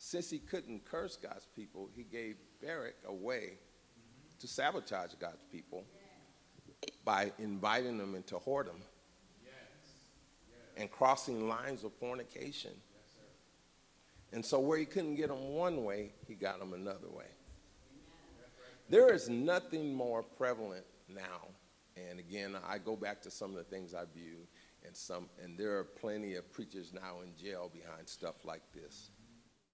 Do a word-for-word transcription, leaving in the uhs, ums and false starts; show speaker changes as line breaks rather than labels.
since he couldn't curse God's people, he gave Barak a way to sabotage God's people by inviting them into whoredom and crossing lines of fornication. And so where he couldn't get them one way, he got them another way. There is nothing more prevalent now. And again, I go back to some of the things I view, and some, and there are plenty of preachers now in jail behind stuff like this.